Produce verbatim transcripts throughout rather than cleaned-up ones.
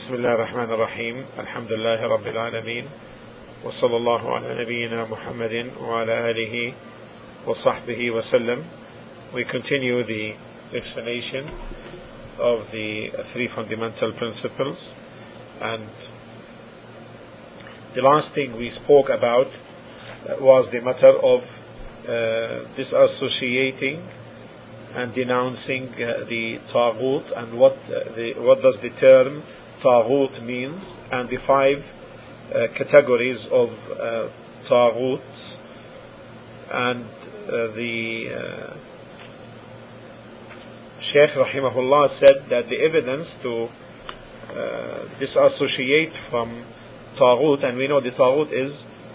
بسم الله الرحمن الرحيم الحمد لله رب العالمين وصلى الله على نبينا محمد وعلى آله وصحبه وسلم. We continue the explanation of the three fundamental principles, and the last thing we spoke about was the matter of uh, disassociating and denouncing uh, the Taghut, and what uh, the, what does the term Taghut means, and the five uh, categories of uh, Taghuts. And uh, the uh, Shaykh Rahimahullah said that the evidence to uh, disassociate from Taghut, and we know the Taghut is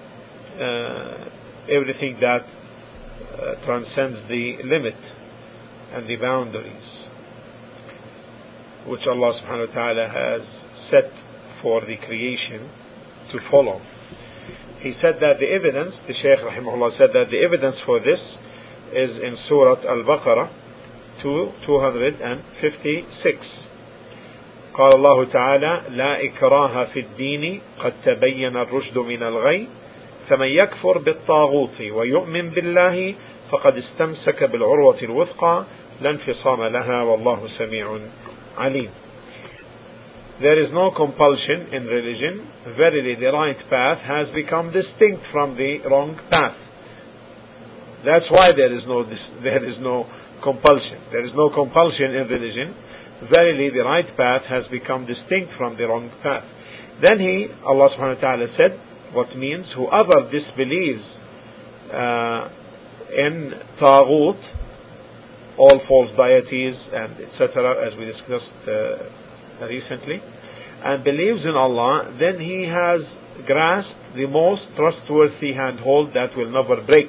uh, everything that uh, transcends the limit and the boundaries which Allah subhanahu wa ta'ala has set for the creation to follow. He said that the evidence, the Shaykh Rahimahullah said that the evidence for this is in Surah Al-Baqarah two fifty-six. قال الله تعالى لا إكراه في الدين قد تبين الرشد من الغي فمن يكفر بالطاغوت ويؤمن بالله فقد استمسك بالعروة الوثقى لا انفصام لها والله سميع عليم. There is no compulsion in religion. Verily the right path has become distinct from the wrong path. That's why there is no there is no compulsion. There is no compulsion in religion. Verily the right path has become distinct from the wrong path. Then he, Allah subhanahu wa ta'ala said, what means whoever disbelieves uh, in Taghut, all false deities and et cetera, as we discussed uh, recently, and believes in Allah, then he has grasped the most trustworthy handhold that will never break.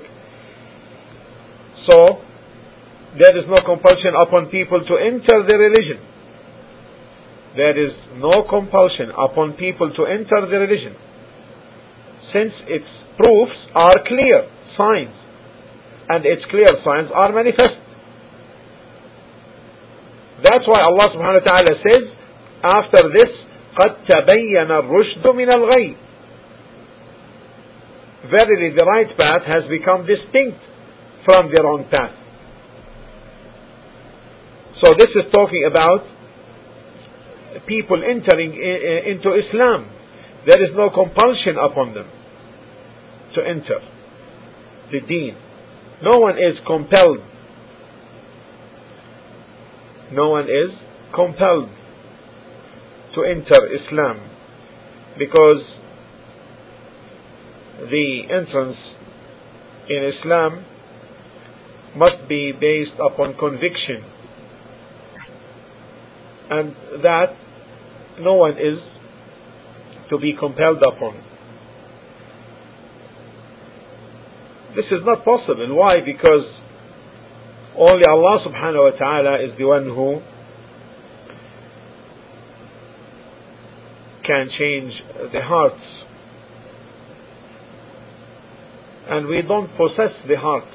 So, there is no compulsion upon people to enter the religion. There is no compulsion upon people to enter the religion, since its proofs are clear signs, and its clear signs are manifest. That's why Allah subhanahu wa ta'ala says after this, قَدْ تَبَيَّنَ الرُّشْدُ مِنَ الْغَيِّ. Verily the right path has become distinct from the wrong path. So this is talking about people entering into Islam. There is no compulsion upon them to enter the deen. No one is compelled. No one is compelled to enter Islam, because the entrance in Islam must be based upon conviction, and that no one is to be compelled upon. This is not possible. Why? Because only Allah subhanahu wa ta'ala is the one who can change the hearts, and we don't possess the hearts.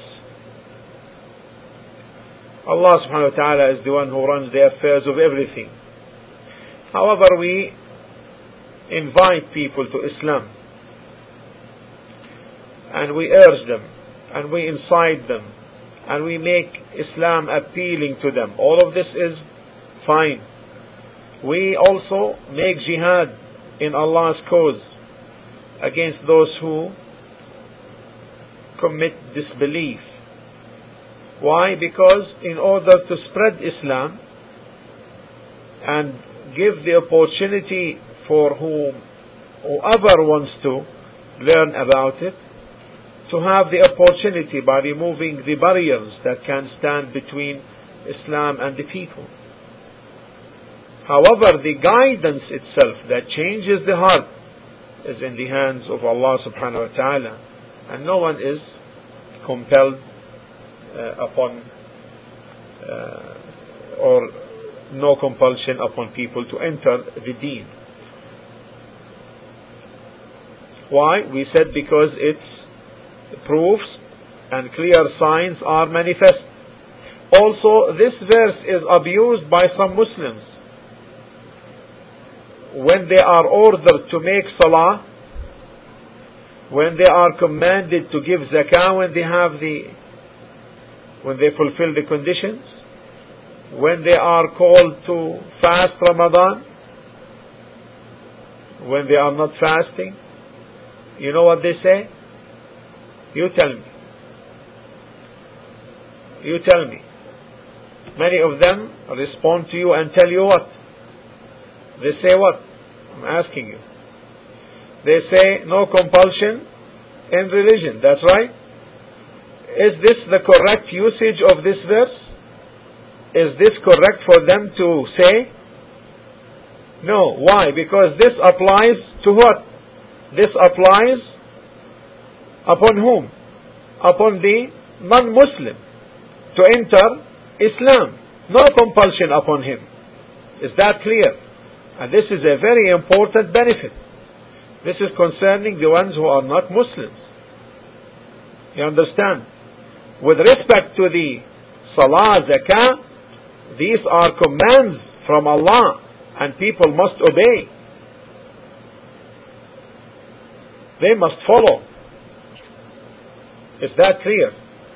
Allah subhanahu wa ta'ala is the one who runs the affairs of everything. However, we invite people to Islam, and we urge them, and we incite them, and we make Islam appealing to them. All of this is fine. We also make jihad in Allah's cause against those who commit disbelief. Why? Because in order to spread Islam and give the opportunity for whom, whoever wants to learn about it, to have the opportunity by removing the barriers that can stand between Islam and the people. However, the guidance itself that changes the heart is in the hands of Allah subhanahu wa ta'ala, and no one is compelled uh, upon uh, or no compulsion upon people to enter the deen. Why? We said because its proofs and clear signs are manifest. Also, this verse is abused by some Muslims. when they are ordered to make salah, when they are commanded to give zakah, when they have the, when they fulfill the conditions, when they are called to fast Ramadan, when they are not fasting, you know what they say? You tell me. You tell me. Many of them respond to you and tell you what? They say what? I'm asking you. They say no compulsion in religion. That's right. Is this the correct usage of this verse? Is this correct for them to say? No. Why? Because this applies to what? This applies upon whom? Upon the non-Muslim to enter Islam. No compulsion upon him. Is that clear? And this is a very important benefit. This is concerning the ones who are not Muslims. You understand? With respect to the Salah, Zakah, these are commands from Allah and people must obey. They must follow. Is that clear?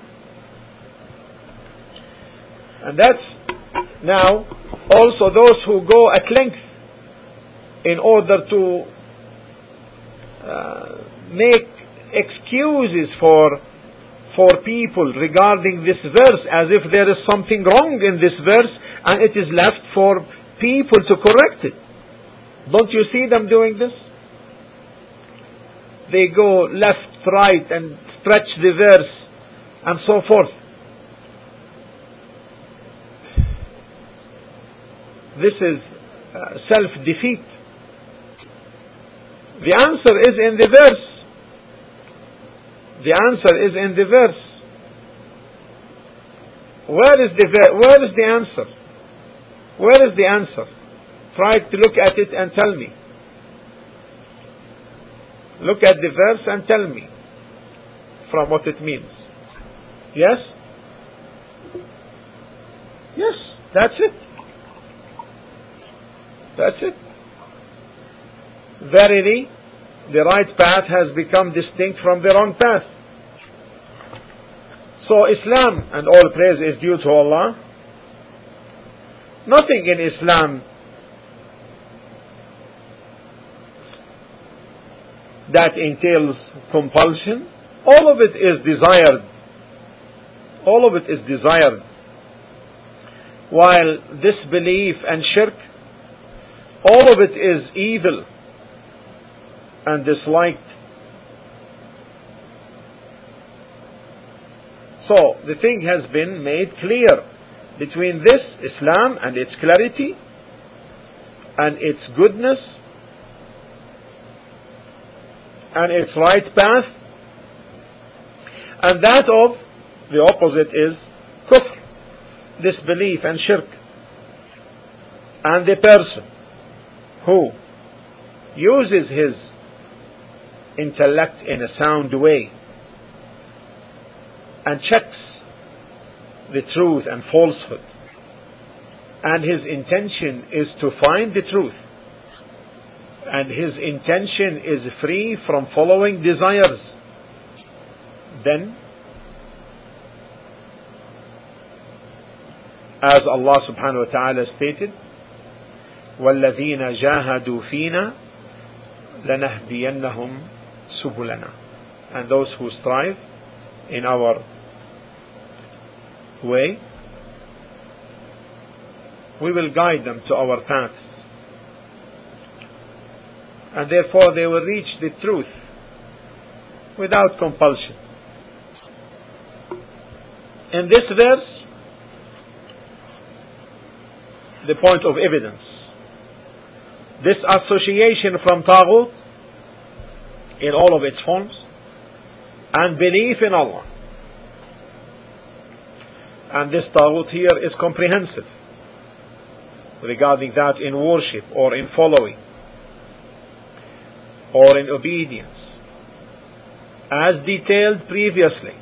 And that's now also those who go at length in order to uh, make excuses for for people regarding this verse, as if there is something wrong in this verse and it is left for people to correct it. Don't you see them doing this? They go left, right and stretch the verse and so forth. This is uh, self-defeat. The answer is in the verse. The answer is in the verse. Where is the ver- where is the answer? Where is the answer? Try to look at it and tell me. Look at the verse and tell me from what it means. Yes? Yes, that's it. That's it. Verily, the right path has become distinct from the wrong path. So Islam, and all praise is due to Allah, nothing in Islam that entails compulsion. All of it is desired. All of it is desired. While disbelief and shirk, all of it is evil and disliked. So the thing has been made clear between this Islam and its clarity and its goodness and its right path, and that of the opposite is kufr, disbelief and shirk. And the person who uses his intellect in a sound way and checks the truth and falsehood, and his intention is to find the truth, and his intention is free from following desires, then, as Allah subhanahu wa ta'ala stated, وَالَّذِينَ جَاهَدُوا فِينَا لَنَهْدِيَنَّهُمْ سُبُلَنَا. And those who strive in our way, we will guide them to our paths. And therefore they will reach the truth without compulsion. In this verse, the point of evidence, this association from Taghut in all of its forms and belief in Allah. And this Taghut here is comprehensive regarding that in worship or in following or in obedience, as detailed previously,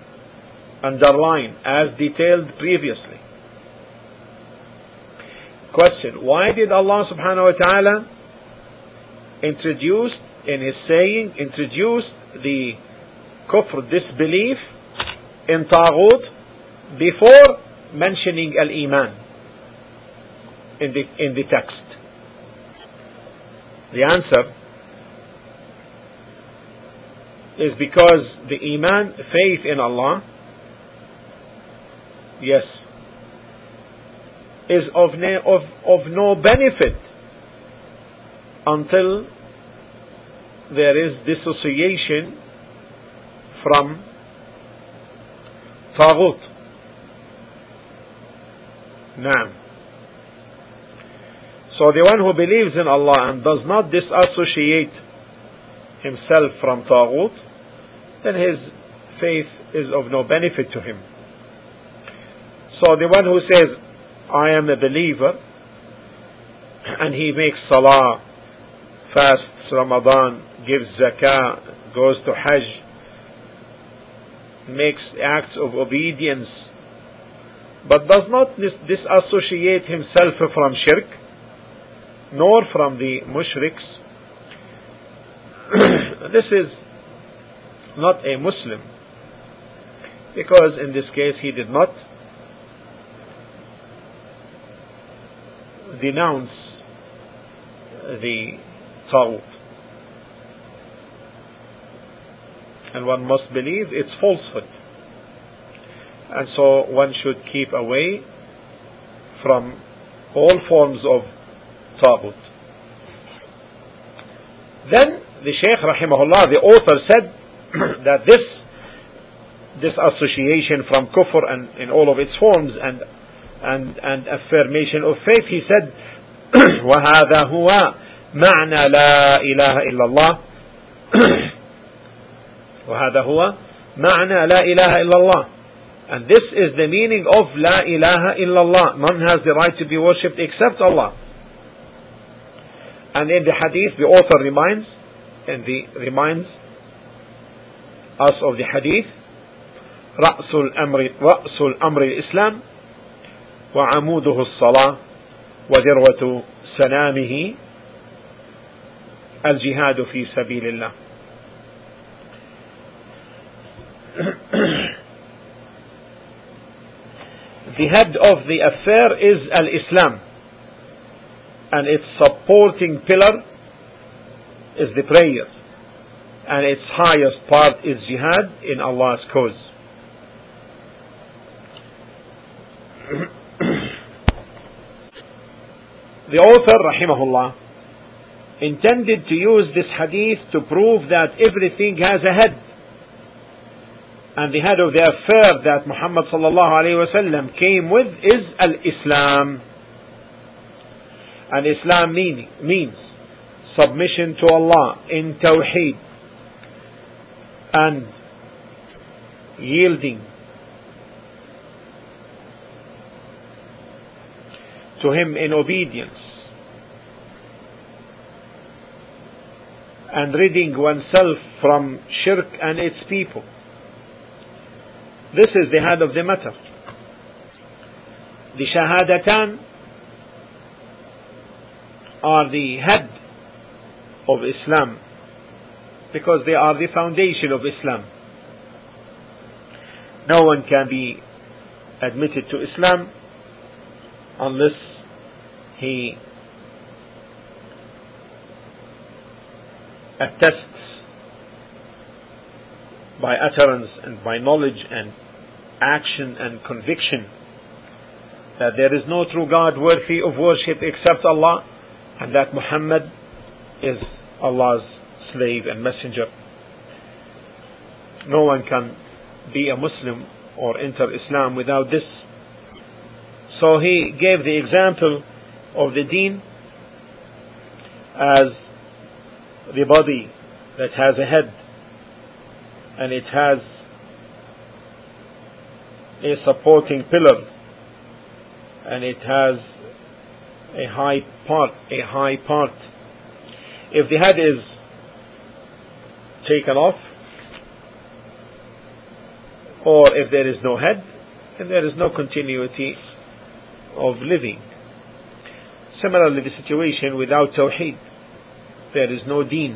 underline, as detailed previously. Question: why did Allah subhanahu wa ta'ala introduce, in His saying, introduce the kufr, disbelief, in Taghut before mentioning al-Iman in the, in the text? The answer is because the Iman, faith in Allah, yes, is of, of, of no benefit until there is dissociation from Taghut. Naam. So the one who believes in Allah and does not disassociate himself from Taghut, then his faith is of no benefit to him. So the one who says, I am a believer, and he makes salah, fasts Ramadan, gives zakah, goes to Hajj, makes acts of obedience, but does not dis- disassociate himself from shirk, nor from the mushriks, this is not a Muslim, because in this case he did not denounce the Taghut. And one must believe it's falsehood. And so one should keep away from all forms of Taghut. Then the Shaykh rahimahullah, the author, said that this this association from kufr and in all of its forms and and and affirmation of faith, he said, وَهَذَا هُوَ مَعْنَى لَا إِلَهَ إِلَّا اللَّهِ وَهَذَا هُوَ مَعْنَى لَا إِلَهَ إِلَّا اللَّهِ, and this is the meaning of La ilaha illallah. None has the right to be worshipped except Allah. And in the hadith, the author reminds, and the reminds us of the hadith, رأس الأمر رأس الأمر الإسلام وعموده الصلاة وذروة سنامه الجهاد في سبيل الله. The head of the affair is Al-Islam, and its supporting pillar is the prayer, and its highest part is jihad in Allah's cause. The author, rahimahullah, intended to use this hadith to prove that everything has a head, and the head of the affair that Muhammad sallallahu alayhi wa sallam came with is Al-Islam. And Islam meaning, means submission to Allah in Tawheed and yielding to Him in obedience and ridding oneself from shirk and its people. This is the head of the matter. The Shahadatan are the head of Islam because they are the foundation of Islam. No one can be admitted to Islam unless he attests by utterance and by knowledge and action and conviction that there is no true God worthy of worship except Allah, and that Muhammad is Allah's slave and messenger. No one can be a Muslim or enter Islam without this. So he gave the example of the deen as the body that has a head, and it has a supporting pillar, and it has a high part, a high part. If the head is taken off, or if there is no head, then there is no continuity of living. similarly the situation without Tawheed. There is no deen.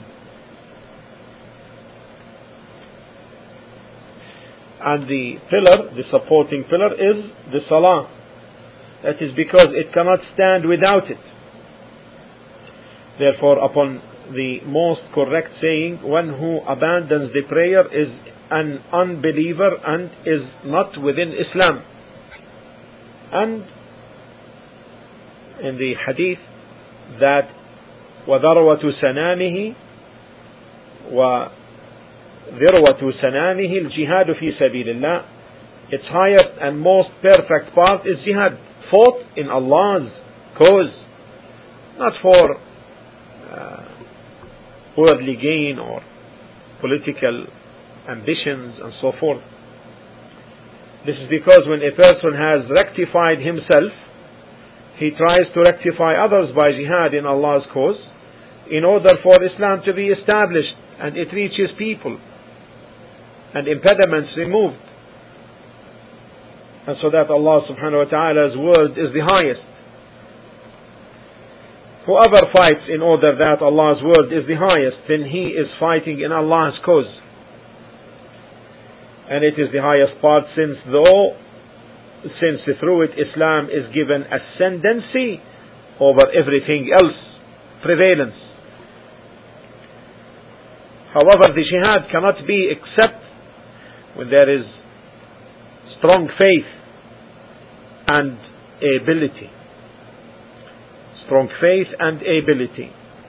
And the pillar, the supporting pillar, is the Salah. That is because it cannot stand without it. Therefore, upon the most correct saying, one who abandons the prayer is an unbeliever and is not within Islam. And in the hadith that وَذَرْوَةُ سَنَامِهِ وَذِرْوَةُ سَنَامِهِ الْجِهَادُ فِي سَبِيلِ اللَّهِ, its highest and most perfect part is jihad, fought in Allah's cause, not for uh, worldly gain or political ambitions and so forth. This is because when a person has rectified himself, he tries to rectify others by jihad in Allah's cause, in order for Islam to be established and it reaches people and impediments removed, and so that Allah subhanahu wa ta'ala's word is the highest. Whoever fights in order that Allah's word is the highest, then he is fighting in Allah's cause. And it is the highest part, since though, since through it Islam is given ascendancy over everything else, prevalence. However, the jihad cannot be except when there is strong faith and ability. Strong faith and ability.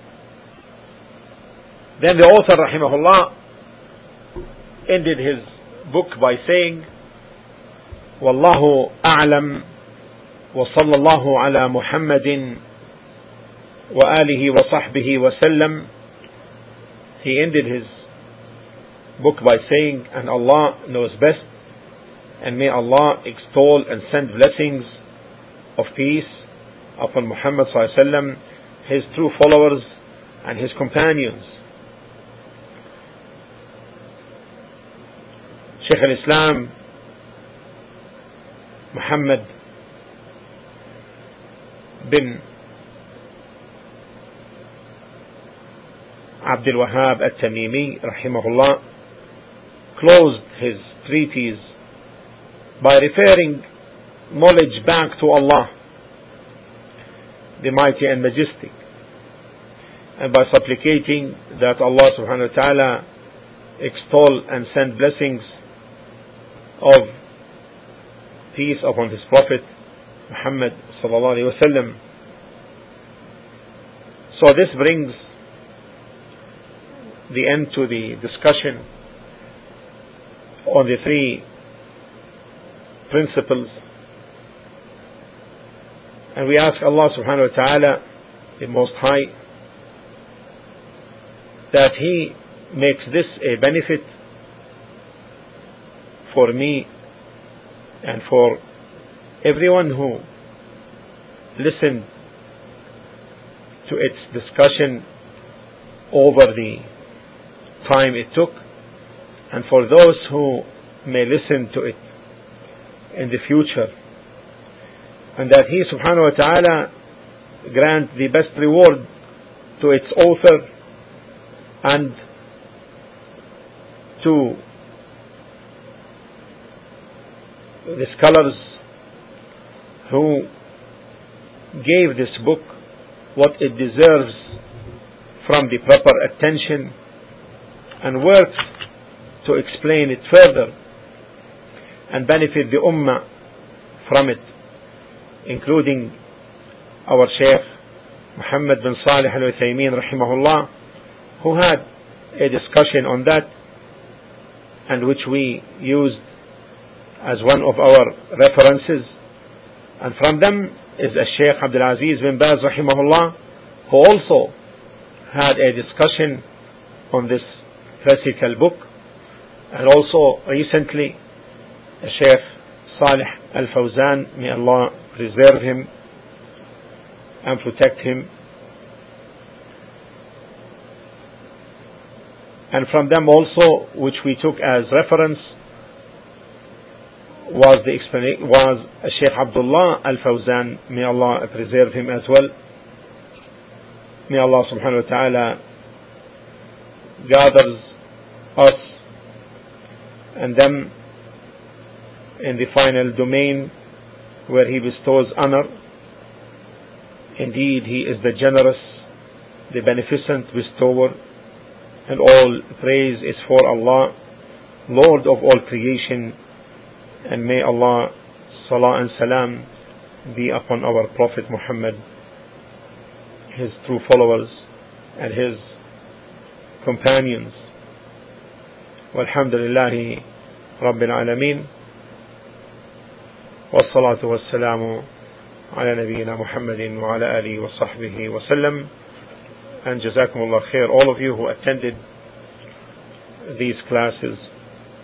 Then the author, rahimahullah, ended his book by saying, Wallahu a'lam wa sallallahu ala Muhammadin wa alihi wa sahbihi wa sallam. He ended his book by saying, and Allah knows best, and may Allah extol and send blessings of peace upon Muhammad sallallahu alaihi wasallam, his true followers and his companions. Shaykh al-Islam Muhammad bin Abdul Wahhab al-Tamimi rahimahullah closed his treatise by referring knowledge back to Allah, the mighty and majestic, and by supplicating that Allah subhanahu wa ta'ala extol and send blessings of peace upon his Prophet Muhammad sallallahu alaihi wasallam. So this brings the end to the discussion on the three principles, and we ask Allah subhanahu wa ta'ala, the Most High, that He makes this a benefit for me and for everyone who listened to its discussion over the time it took, and for those who may listen to it in the future, and that He subhanahu wa ta'ala grant the best reward to its author and to the scholars who gave this book what it deserves from the proper attention and worked to explain it further and benefit the ummah from it, including our Shaykh Muhammad bin Salih al-Uthaymeen rahimahullah, who had a discussion on that, and which we used as one of our references. And from them is a Shaykh Abdul Aziz bin Baz rahimahullah, who also had a discussion on this classical book. And also recently a Shaykh Salih al-Fawzan, may Allah preserve him and protect him. And from them also, which we took as reference, was the explanation was Shaykh Abdullah al-Fawzan, may Allah preserve him as well, May Allah subhanahu wa ta'ala gathers us and them in the final domain where He bestows honor. Indeed, He is the generous, the beneficent bestower, and all praise is for Allah, Lord of all creation. And may Allah salah and salam be upon our Prophet Muhammad, his true followers and his companions. Walhamdulillahi Rabbil Alameen, wassalatu wassalamu ala nabiyyina Muhammadin wa ala alihi wa sahbihi wa sallam. And jazakumullah khair, all of you who attended these classes.